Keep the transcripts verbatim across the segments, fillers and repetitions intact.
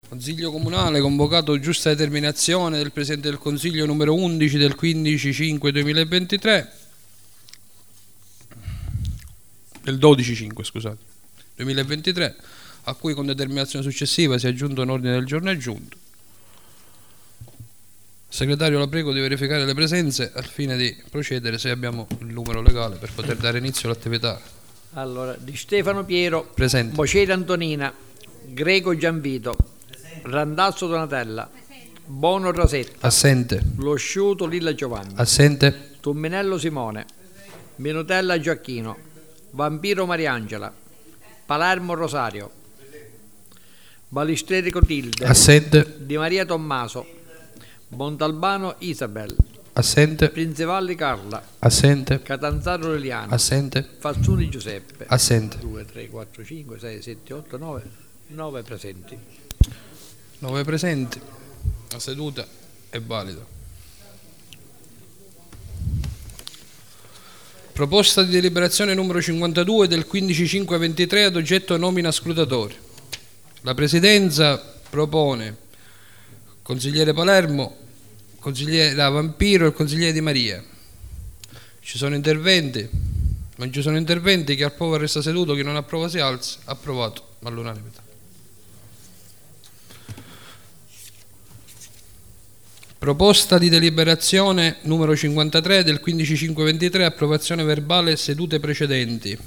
Consiglio Comunale convocato giusta determinazione del Presidente del Consiglio numero undici del quindici cinque duemilaventitré, del dodici cinque scusate, duemilaventitré, a cui con determinazione successiva si è aggiunto un ordine del giorno aggiunto. Segretario, la prego di verificare le presenze al fine di procedere se abbiamo il numero legale per poter dare inizio all'attività. Allora, Di Stefano Piero, Presente. Boceri Antonina, Greco Gianvito, Randazzo Donatella, Bono Rosetta, Assente. Lo Sciuto Lilla Giovanni, Assente. Tumminello Simone, Minutella Gioacchino, Vampiro Mariangela, Palermo Rosario, Balistreri Cotilde, Assente. Di Maria Tommaso, Montalbano Isabel, Assente. Prinzivalli Carla, Assente. Catanzaro Liliana, Assente. Fazzuni Giuseppe. Assente. due, tre, quattro, cinque, sei, sette, otto, nove, nove presenti. nove presenti. La seduta è valida. Proposta di deliberazione numero cinquantadue del quindici cinque ventitré ad oggetto nomina scrutatori. La Presidenza propone consigliere Palermo, consigliere Vampiro e il consigliere Di Maria. Ci sono interventi? Non ci sono interventi. Chi approva resta seduto, chi non approva si alza. Approvato all'unanimità. Proposta di deliberazione numero cinquantatré del quindici cinque ventitré, approvazione verbale sedute precedenti.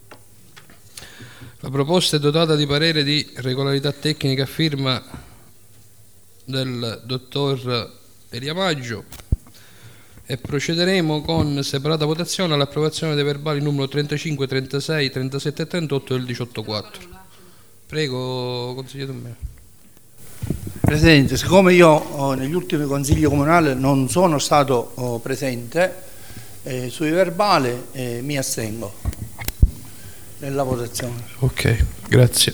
La proposta è dotata di parere di regolarità tecnica a firma del dottor Elia Maggio e procederemo con separata votazione all'approvazione dei verbali numero trentacinque, trentasei, trentasette e trentotto del diciotto quattro. Prego, consigliere Tommero. Presidente, siccome io oh, negli ultimi consigli comunali non sono stato oh, presente, eh, sui verbali eh, mi astengo nella votazione. Ok, grazie.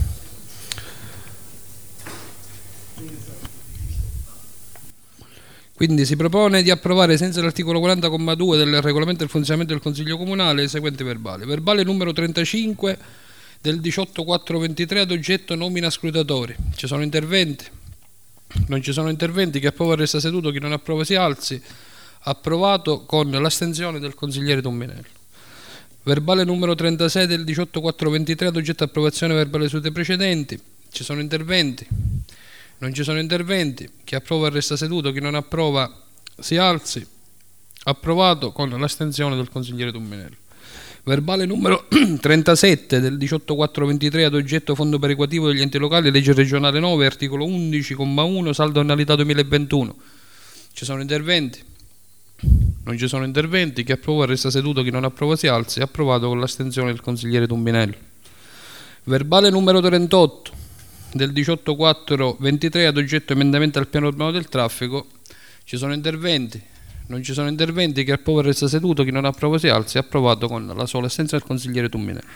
Quindi si propone di approvare senza l'articolo quaranta comma due del regolamento del funzionamento del Consiglio Comunale i seguenti verbali. Verbale numero trentacinque del diciotto quattro ventitré ad oggetto nomina scrutatori. Ci sono interventi? Non ci sono interventi. Chi approva resta seduto, chi non approva si alzi. Approvato con l'astensione del consigliere Tumminello. Verbale numero trentasei del diciotto quattro ventitré ad oggetto approvazione verbale sedute precedenti. Ci sono interventi? Non ci sono interventi. Chi approva resta seduto, chi non approva si alzi. Approvato con l'astensione del consigliere Tumminello. Verbale numero trentasette del diciotto quattro ventitré ad oggetto fondo perequativo degli enti locali, legge regionale nove, articolo undici comma uno, saldo annualità duemilaventuno. Ci sono interventi? Non ci sono interventi. Chi approva resta seduto, chi non approva si alzi. Approvato con l'astensione del consigliere Tumminello. Verbale numero trentotto del diciotto quattro ventitré ad oggetto emendamento al piano urbano del traffico. Ci sono interventi? Non ci sono interventi. Chi approva resta seduto, chi non approva si alzi. Approvato con la sola assenza del consigliere Tumminello.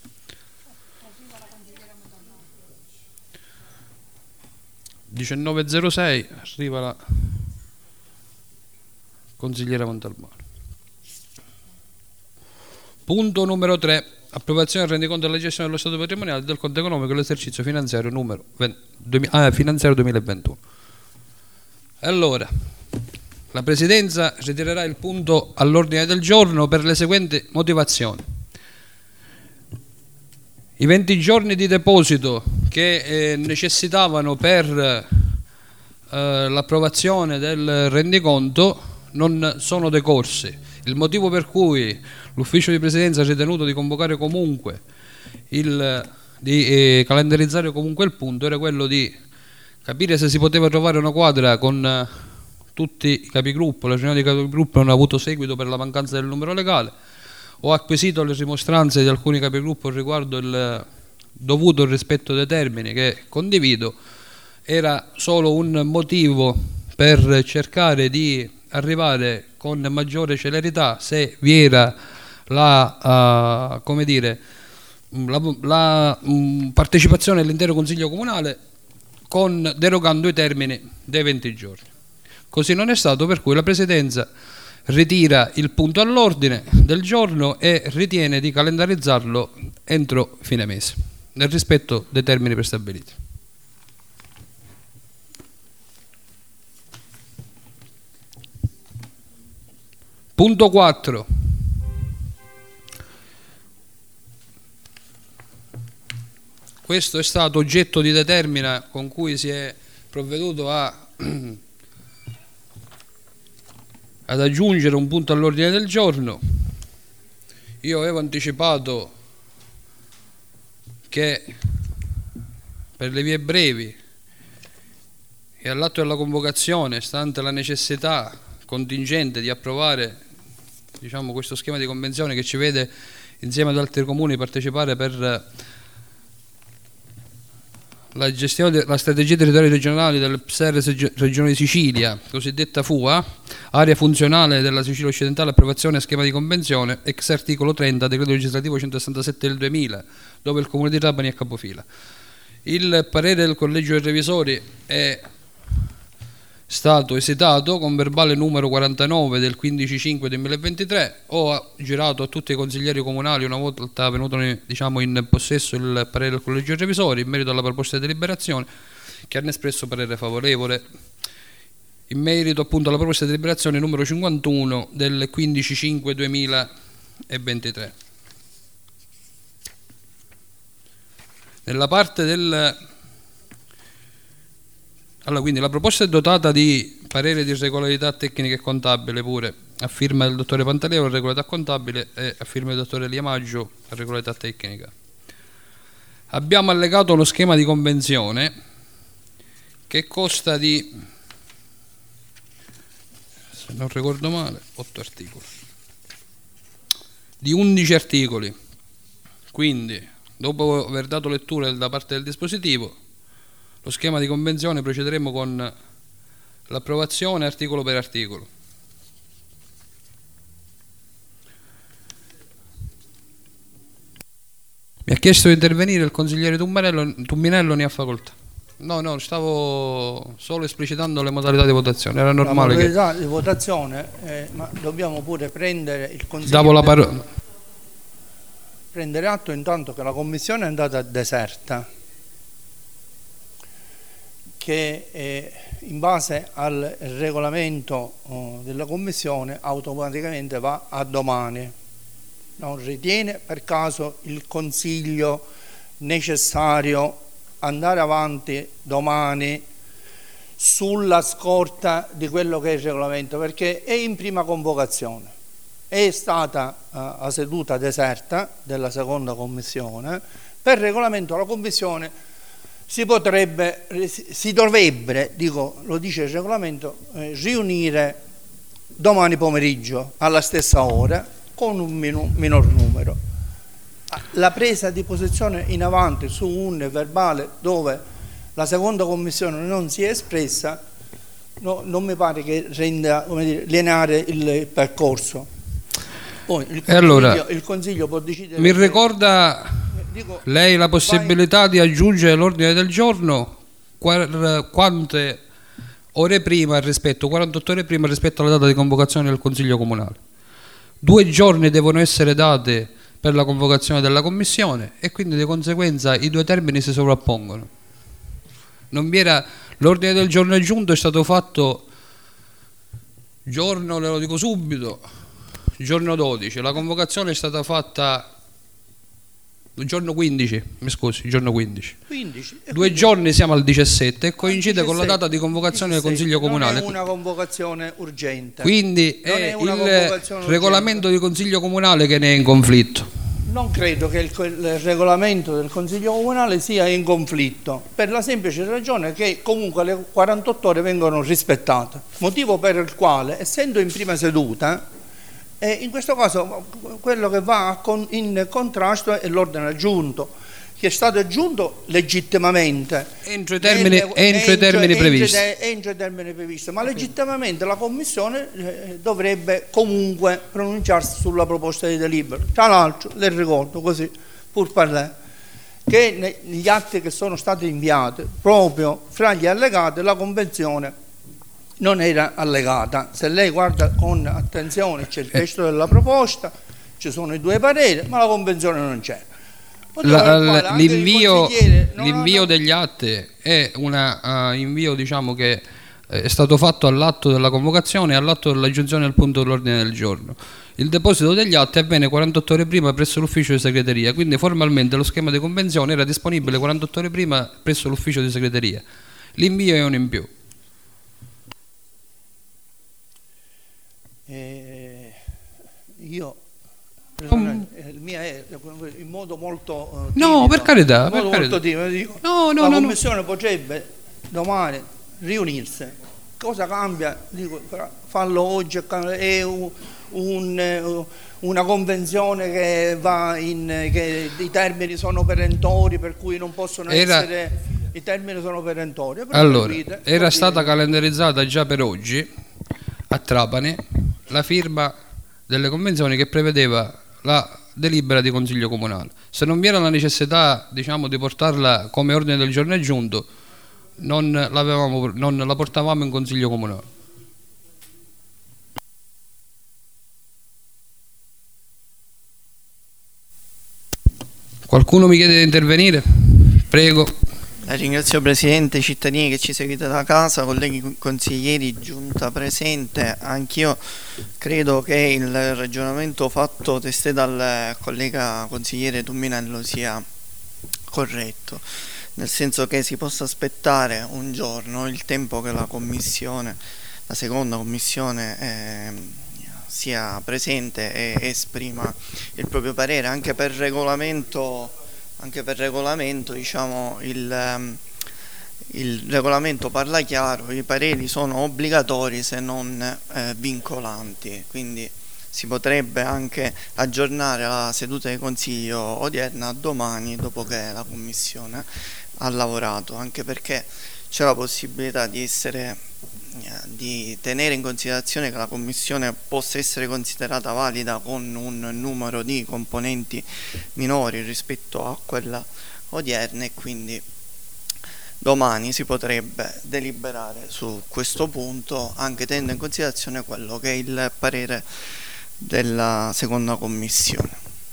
diciannove e zero sei arriva la consigliera Montalbano. Punto numero tre. Approvazione del rendiconto della gestione dello Stato patrimoniale del conto economico dell'esercizio finanziario numero venti, ah, finanziario duemilaventuno. Allora, la Presidenza ritirerà il punto all'ordine del giorno per le seguenti motivazioni. I venti giorni di deposito che eh, necessitavano per eh, l'approvazione del rendiconto non sono decorsi. Il motivo per cui l'ufficio di Presidenza ha ritenuto di convocare comunque, il, di eh, calendarizzare comunque il punto, era quello di capire se si poteva trovare una quadra con eh, tutti i capigruppo. La riunione dei capigruppo non ha avuto seguito per la mancanza del numero legale. Ho acquisito le rimostranze di alcuni capigruppo riguardo il dovuto rispetto dei termini, che condivido. Era solo un motivo per cercare di arrivare con maggiore celerità, se vi era la, uh, come dire, la, la um, partecipazione all'intero Consiglio Comunale, con, derogando i termini dei venti giorni. Così non è stato, per cui la Presidenza ritira il punto all'ordine del giorno e ritiene di calendarizzarlo entro fine mese, nel rispetto dei termini prestabiliti. Punto quattro. Questo è stato oggetto di determina con cui si è provveduto a, ad aggiungere un punto all'ordine del giorno. Io avevo anticipato che per le vie brevi e all'atto della convocazione, stante la necessità contingente di approvare, diciamo, questo schema di convenzione che ci vede insieme ad altri comuni partecipare per la gestione della strategia territoriale regionale del P S E R Regione di Sicilia, cosiddetta F U A, area funzionale della Sicilia occidentale, approvazione a schema di convenzione, ex articolo trenta, decreto legislativo centosessantasette del duemila, dove il comune di Trapani è capofila. Il parere del collegio dei revisori è stato esitato con verbale numero quarantanove del quindici cinque duemilaventitré. Ho girato a tutti i consiglieri comunali una volta venuto, diciamo, in possesso il parere del collegio dei revisori in merito alla proposta di deliberazione, che hanno espresso parere favorevole in merito appunto alla proposta di deliberazione numero cinquantuno del quindici cinque duemilaventitré. Nella parte del Allora, quindi la proposta è dotata di parere di regolarità tecnica e contabile pure, a firma del dottore Pantaleo, regolarità contabile, e a firma del dottore Liamaggio, regolarità tecnica. Abbiamo allegato uno schema di convenzione che consta di, se non ricordo male, otto articoli, di undici articoli. Quindi, dopo aver dato lettura da parte del dispositivo, lo schema di convenzione procederemo con l'approvazione articolo per articolo. Mi ha chiesto di intervenire il consigliere Tumminello, ne ha facoltà. No, no, stavo solo esplicitando le modalità di votazione. Era normale. La modalità che... di votazione, eh, ma dobbiamo pure prendere il consiglio. Davo la parola. Prendere atto intanto che la commissione è andata deserta, che eh, in base al regolamento oh, della commissione automaticamente va a domani. Non ritiene per caso il consiglio necessario andare avanti domani sulla scorta di quello che è il regolamento, perché è in prima convocazione, è stata uh, la seduta deserta della seconda commissione. Per regolamento la commissione si potrebbe, si dovrebbe, dico, lo dice il regolamento, eh, riunire domani pomeriggio alla stessa ora con un minu, minor numero. La presa di posizione in avanti su un verbale dove la seconda commissione non si è espressa no, non mi pare che renda, come dire, lineare il percorso. Poi il consiglio, allora, il consiglio può decidere. Mi ricorda Dico, lei la possibilità vai... di aggiungere all'ordine del giorno quante ore prima rispetto, quarantotto ore prima rispetto alla data di convocazione del Consiglio Comunale. Due giorni devono essere date per la convocazione della Commissione e quindi di conseguenza i due termini si sovrappongono. Non vi era l'ordine del giorno aggiunto, è stato fatto giorno, le lo dico subito, giorno dodici, la convocazione è stata fatta il giorno quindici, mi scusi, il giorno quindici. quindici Due quindi... giorni siamo al diciassette e coincide diciassette, con la data di convocazione diciassette, del Consiglio Comunale. Non è una convocazione urgente. Quindi non è, è una il regolamento di Consiglio Comunale che ne è in conflitto. Non credo che il, il regolamento del Consiglio Comunale sia in conflitto, per la semplice ragione che comunque le quarantotto ore vengono rispettate, motivo per il quale, essendo in prima seduta, e in questo caso quello che va in contrasto è l'ordine aggiunto, che è stato aggiunto legittimamente entro i termini, entro, entro i termini previsti entro i termini previsti, ma legittimamente la Commissione eh, dovrebbe comunque pronunciarsi sulla proposta di delibera. Tra l'altro le ricordo così pur parlare che negli atti che sono stati inviati, proprio fra gli allegati, la convenzione non era allegata. Se lei guarda con attenzione c'è il testo della proposta, ci sono i due pareri, ma la convenzione non c'è. L'invio, l'invio degli atti è un uh, invio, diciamo, che è stato fatto all'atto della convocazione e all'atto dell'aggiunzione al punto dell'ordine del giorno. Il deposito degli atti avvenne quarantotto ore prima presso l'ufficio di segreteria, quindi formalmente lo schema di convenzione era disponibile quarantotto ore prima presso l'ufficio di segreteria. L'invio è un in più. Eh, io um, il mio è in modo molto uh, timido, no, per carità, in modo per molto carità. timido, dico, no, no, la no, commissione no. potrebbe domani riunirsi. Cosa cambia? Dico, farlo oggi è un, un, una convenzione che va in che i termini sono perentori, per cui non possono era, essere i termini sono perentori. Allora, capite, era stata calendarizzata già per oggi a Trapani la firma delle convenzioni che prevedeva la delibera di consiglio comunale. Se non vi era la necessità, diciamo, di portarla come ordine del giorno aggiunto, non, l'avevamo, non la portavamo in consiglio comunale. Qualcuno mi chiede di intervenire? Prego. La ringrazio Presidente, cittadini che ci seguite da casa, colleghi consiglieri, giunta presente. Anch'io credo che il ragionamento fatto testé dal collega consigliere Tumminello sia corretto, nel senso che si possa aspettare un giorno il tempo che la commissione, la seconda commissione eh, sia presente e esprima il proprio parere. Anche per regolamento anche per regolamento diciamo il, il regolamento parla chiaro, i pareri sono obbligatori se non eh, vincolanti, quindi si potrebbe anche aggiornare la seduta di consiglio odierna a domani, dopo che la commissione ha lavorato, anche perché c'è la possibilità di essere di tenere in considerazione che la commissione possa essere considerata valida con un numero di componenti minori rispetto a quella odierna, e quindi domani si potrebbe deliberare su questo punto, anche tenendo in considerazione quello che è il parere della seconda commissione.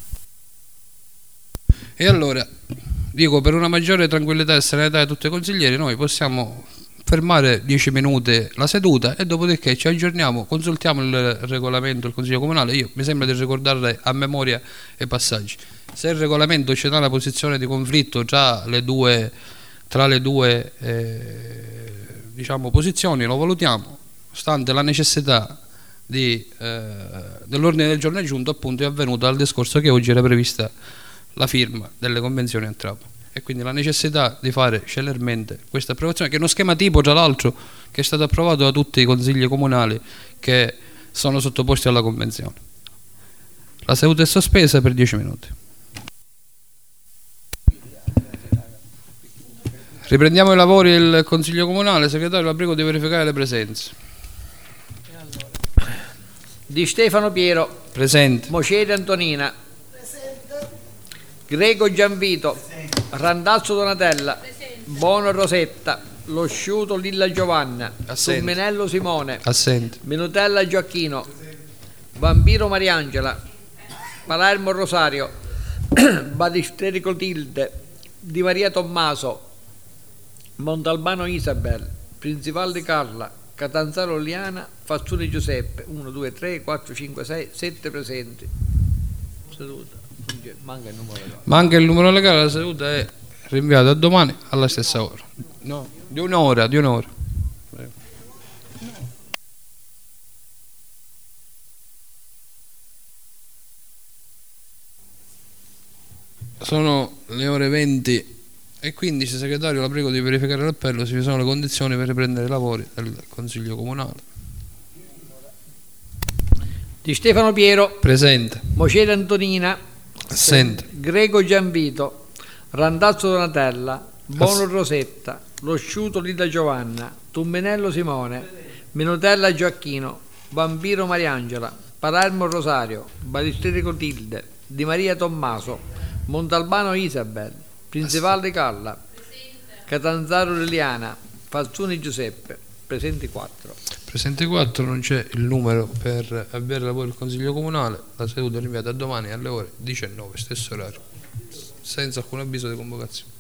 E allora, dico, per una maggiore tranquillità e serenità di tutti i consiglieri, noi possiamo fermare dieci minuti la seduta e dopodiché ci aggiorniamo, consultiamo il regolamento del Consiglio Comunale. Io mi sembra di ricordare a memoria i passaggi. Se il regolamento ci dà una posizione di conflitto tra le due, tra le due eh, diciamo, posizioni, lo valutiamo, stante la necessità di, eh, dell'ordine del giorno aggiunto, appunto, è avvenuto dal discorso che oggi era prevista la firma delle convenzioni a Trapani, e quindi la necessità di fare celermente questa approvazione, che è uno schema tipo, tra l'altro, che è stato approvato da tutti i consigli comunali che sono sottoposti alla convenzione. La seduta è sospesa per dieci minuti. Riprendiamo i lavori del Consiglio Comunale. Segretario, la prego di verificare le presenze. Di Stefano Piero. Presente. Moceri Antonina. Presente. Greco Gianvito. Presente. Randazzo Donatella. Presente. Bono Rosetta. Lo Sciuto Lilla Giovanna. Assente. Tumminello Simone. Assente. Minutella Gioacchino. Presente. Vampiro Mariangela. Palermo Rosario. Badisteri Clotilde. Di Maria Tommaso. Montalbano Isabel. Principaldi Carla. Catanzaro Liana. Fazzuni Giuseppe. uno, due, tre, quattro, cinque, sei, sette presenti. Seduta. Manca il numero legale. Manca il numero legale, la seduta è rinviata a domani alla stessa ora. No, di un'ora, di un'ora. Sono le ore venti e quindici. Segretario, la prego di verificare l'appello se ci sono le condizioni per riprendere i lavori del Consiglio Comunale. Di Stefano Piero. Presente. Moceri Antonina. Assente. Greco Gianvito. Randazzo Donatella. Bono Rosetta. Lo Sciuto Lida Giovanna. Tumminello Simone. Minutella Gioacchino. Vampiro Mariangela. Palermo Rosario. Badisteri Clotilde. Di Maria Tommaso. Montalbano Isabel. Principaldi Carla. Catanzaro Liliana. Fazzuni Giuseppe. Presenti quattro. Presenti quattro, non c'è il numero per avviare i lavori del Consiglio Comunale. La seduta è rinviata a domani alle ore diciannove, stesso orario, senza alcun avviso di convocazione.